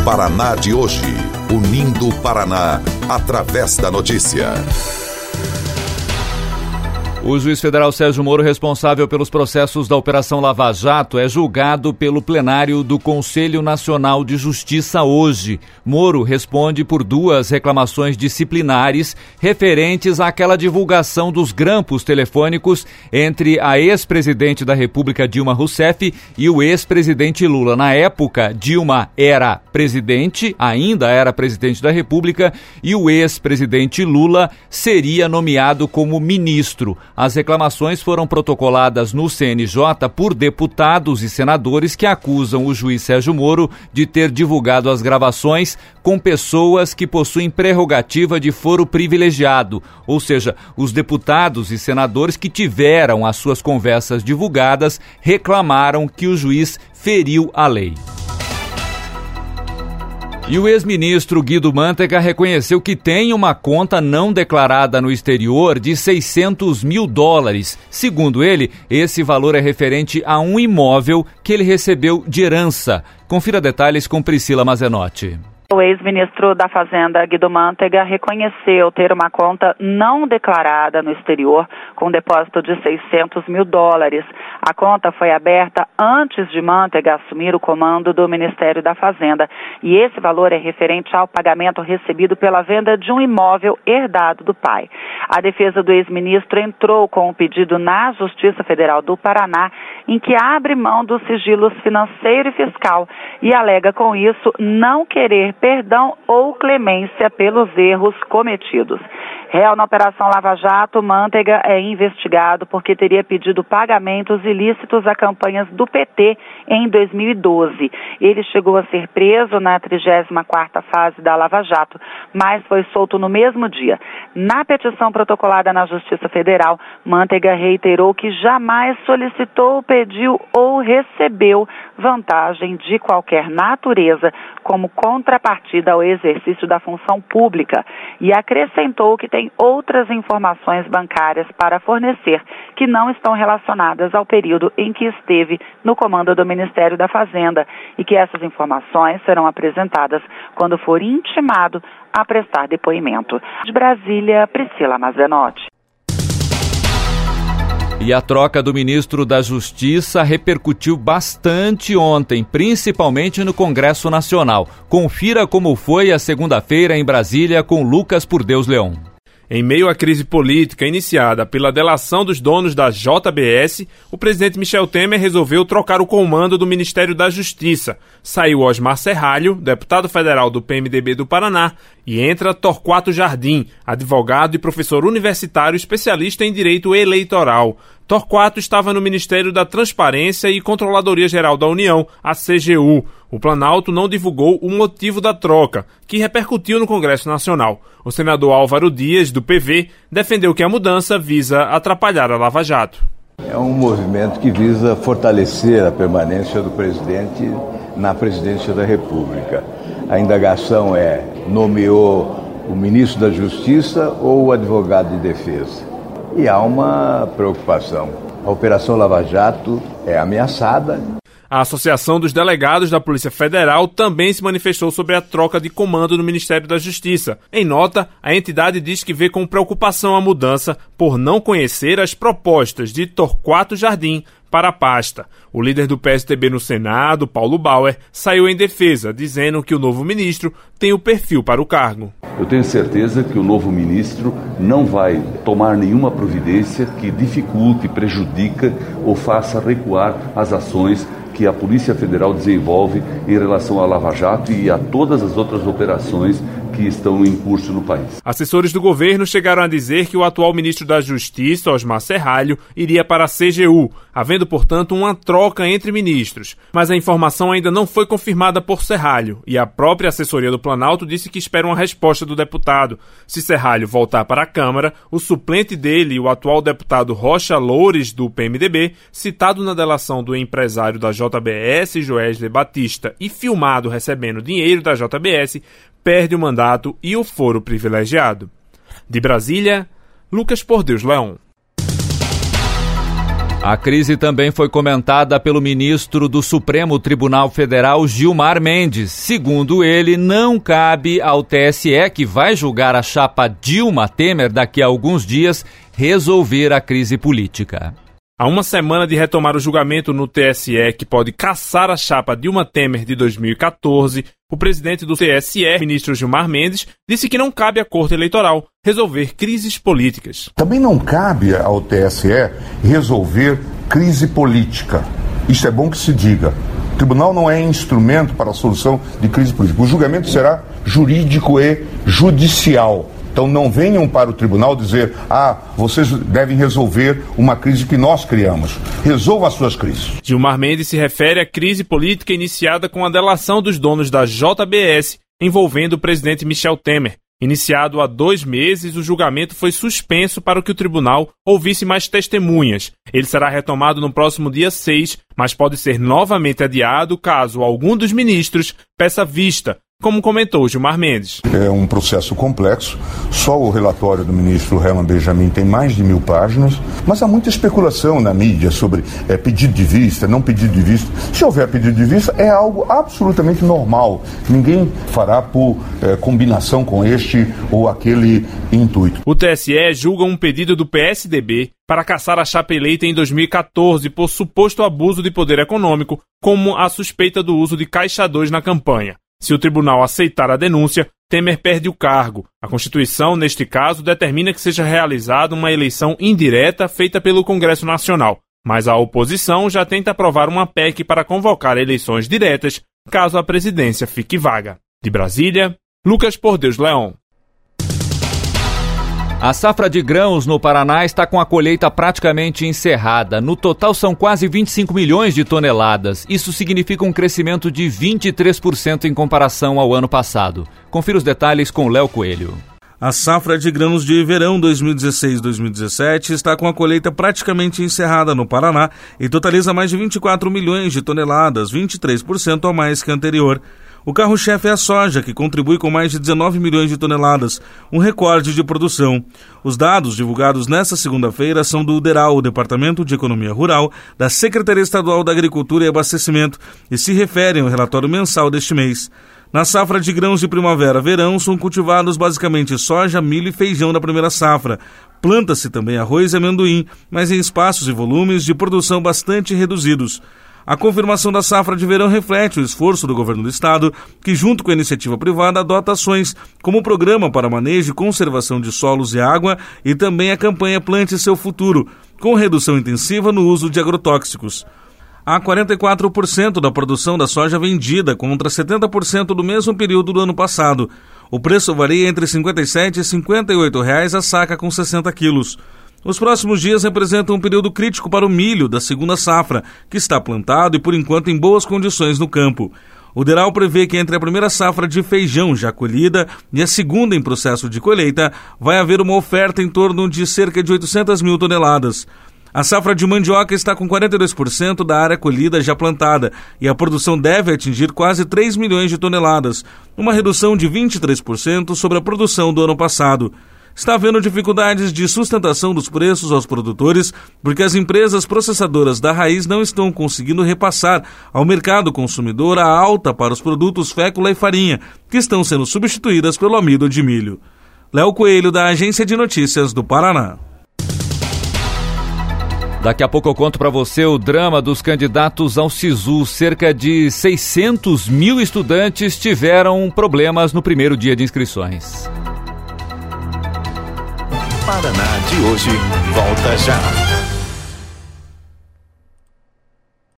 Paraná de hoje. Unindo o Paraná através da notícia. O juiz federal Sérgio Moro, responsável pelos processos da Operação Lava Jato, é julgado pelo plenário do Conselho Nacional de Justiça hoje. Moro responde por 2 reclamações disciplinares referentes àquela divulgação dos grampos telefônicos entre a ex-presidente da República, Dilma Rousseff, e o ex-presidente Lula. Na época, Dilma era presidente, ainda era presidente da República, e o ex-presidente Lula seria nomeado como ministro. As reclamações foram protocoladas no CNJ por deputados e senadores que acusam o juiz Sérgio Moro de ter divulgado as gravações com pessoas que possuem prerrogativa de foro privilegiado, ou seja, os deputados e senadores que tiveram as suas conversas divulgadas reclamaram que o juiz feriu a lei. E o ex-ministro Guido Mantega reconheceu que tem uma conta não declarada no exterior de $600 mil. Segundo ele, esse valor é referente a um imóvel que ele recebeu de herança. Confira detalhes com Priscila Mazenotti. O ex-ministro da Fazenda, Guido Mantega, reconheceu ter uma conta não declarada no exterior com depósito de $600 mil. A conta foi aberta antes de Mantega assumir o comando do Ministério da Fazenda e esse valor é referente ao pagamento recebido pela venda de um imóvel herdado do pai. A defesa do ex-ministro entrou com um pedido na Justiça Federal do Paraná em que abre mão dos sigilos financeiro e fiscal e alega com isso não querer perdão ou clemência pelos erros cometidos. Réu na Operação Lava Jato, Mantega é investigado porque teria pedido pagamentos ilícitos a campanhas do PT em 2012. Ele chegou a ser preso na 34ª fase da Lava Jato, mas foi solto no mesmo dia. Na petição protocolada na Justiça Federal, Mantega reiterou que jamais solicitou, pediu ou recebeu vantagem de qualquer natureza como contrapartida ao exercício da função pública e acrescentou que tem outras informações bancárias para fornecer que não estão relacionadas ao período em que esteve no comando do Ministério da Fazenda e que essas informações serão apresentadas quando for intimado a prestar depoimento. De Brasília, Priscila Mazenotti. E a troca do ministro da Justiça repercutiu bastante ontem, principalmente no Congresso Nacional. Confira como foi a segunda-feira em Brasília com Lucas Por Deus Leão. Em meio à crise política iniciada pela delação dos donos da JBS, o presidente Michel Temer resolveu trocar o comando do Ministério da Justiça. Saiu Osmar Serralho, deputado federal do PMDB do Paraná, e entra Torquato Jardim, advogado e professor universitário especialista em direito eleitoral. Torquato estava no Ministério da Transparência e Controladoria Geral da União, a CGU. O Planalto não divulgou o motivo da troca, que repercutiu no Congresso Nacional. O senador Álvaro Dias, do PV, defendeu que a mudança visa atrapalhar a Lava Jato. É um movimento que visa fortalecer a permanência do presidente na presidência da República. A indagação nomeou o ministro da Justiça ou o advogado de defesa. E há uma preocupação. A Operação Lava Jato é ameaçada. A Associação dos Delegados da Polícia Federal também se manifestou sobre a troca de comando no Ministério da Justiça. Em nota, a entidade diz que vê com preocupação a mudança por não conhecer as propostas de Torquato Jardim para a pasta. O líder do PSDB no Senado, Paulo Bauer, saiu em defesa, dizendo que o novo ministro tem o perfil para o cargo. Eu tenho certeza que o novo ministro não vai tomar nenhuma providência que dificulte, prejudique ou faça recuar as ações que a Polícia Federal desenvolve em relação à Lava Jato e a todas as outras operações que estão em curso no país. Assessores do governo chegaram a dizer que o atual ministro da Justiça, Osmar Serralho, iria para a CGU, havendo, portanto, uma troca entre ministros. Mas a informação ainda não foi confirmada por Serralho e a própria assessoria do Planalto disse que espera uma resposta do deputado. Se Serralho voltar para a Câmara, o suplente dele, o atual deputado Rocha Loures, do PMDB, citado na delação do empresário da JBS, Joesley Batista, e filmado recebendo dinheiro da JBS, perde o mandato e o foro privilegiado. De Brasília, Lucas Por Deus Leão. A crise também foi comentada pelo ministro do Supremo Tribunal Federal, Gilmar Mendes. Segundo ele, não cabe ao TSE, que vai julgar a chapa Dilma Temer daqui a alguns dias, resolver a crise política. Há uma semana de retomar o julgamento no TSE, que pode cassar a chapa Dilma Temer de 2014, o presidente do TSE, ministro Gilmar Mendes, disse que não cabe à Corte Eleitoral resolver crises políticas. Também não cabe ao TSE resolver crise política. Isso é bom que se diga. O tribunal não é instrumento para a solução de crise política. O julgamento será jurídico e judicial. Então não venham para o tribunal dizer, vocês devem resolver uma crise que nós criamos. Resolvam as suas crises. Gilmar Mendes se refere à crise política iniciada com a delação dos donos da JBS envolvendo o presidente Michel Temer. Iniciado há 2 meses, o julgamento foi suspenso para que o tribunal ouvisse mais testemunhas. Ele será retomado no próximo dia 6, mas pode ser novamente adiado caso algum dos ministros peça vista, como comentou Gilmar Mendes. É um processo complexo, só o relatório do ministro Herman Benjamin tem mais de 1000 páginas, mas há muita especulação na mídia sobre pedido de vista, não pedido de vista. Se houver pedido de vista, é algo absolutamente normal. Ninguém fará por combinação com este ou aquele intuito. O TSE julga um pedido do PSDB para cassar a chapa eleita em 2014 por suposto abuso de poder econômico, como a suspeita do uso de Caixa 2 na campanha. Se o tribunal aceitar a denúncia, Temer perde o cargo. A Constituição, neste caso, determina que seja realizada uma eleição indireta feita pelo Congresso Nacional. Mas a oposição já tenta aprovar uma PEC para convocar eleições diretas, caso a presidência fique vaga. De Brasília, Lucas Por Deus Leão. A safra de grãos no Paraná está com a colheita praticamente encerrada. No total são quase 25 milhões de toneladas. Isso significa um crescimento de 23% em comparação ao ano passado. Confira os detalhes com Léo Coelho. A safra de grãos de verão 2016-2017 está com a colheita praticamente encerrada no Paraná e totaliza mais de 24 milhões de toneladas, 23% a mais que a anterior. O carro-chefe é a soja, que contribui com mais de 19 milhões de toneladas, um recorde de produção. Os dados divulgados nesta segunda-feira são do DERAL, o Departamento de Economia Rural, da Secretaria Estadual da Agricultura e Abastecimento, e se referem ao relatório mensal deste mês. Na safra de grãos de primavera-verão são cultivados basicamente soja, milho e feijão na primeira safra. Planta-se também arroz e amendoim, mas em espaços e volumes de produção bastante reduzidos. A confirmação da safra de verão reflete o esforço do governo do estado, que junto com a iniciativa privada adota ações, como o Programa para Manejo e Conservação de Solos e Água e também a campanha Plante Seu Futuro, com redução intensiva no uso de agrotóxicos. Há 44% da produção da soja vendida, contra 70% do mesmo período do ano passado. O preço varia entre R$ 57 e R$ 58 a saca com 60 quilos. Os próximos dias representam um período crítico para o milho da segunda safra, que está plantado e por enquanto em boas condições no campo. O DERAL prevê que entre a primeira safra de feijão já colhida e a segunda em processo de colheita, vai haver uma oferta em torno de cerca de 800 mil toneladas. A safra de mandioca está com 42% da área colhida já plantada e a produção deve atingir quase 3 milhões de toneladas, uma redução de 23% sobre a produção do ano passado. Está havendo dificuldades de sustentação dos preços aos produtores porque as empresas processadoras da raiz não estão conseguindo repassar ao mercado consumidor a alta para os produtos fécula e farinha, que estão sendo substituídas pelo amido de milho. Léo Coelho, da Agência de Notícias do Paraná. Daqui a pouco eu conto para você o drama dos candidatos ao SISU. Cerca de 600 mil estudantes tiveram problemas no primeiro dia de inscrições. Paraná de hoje volta já.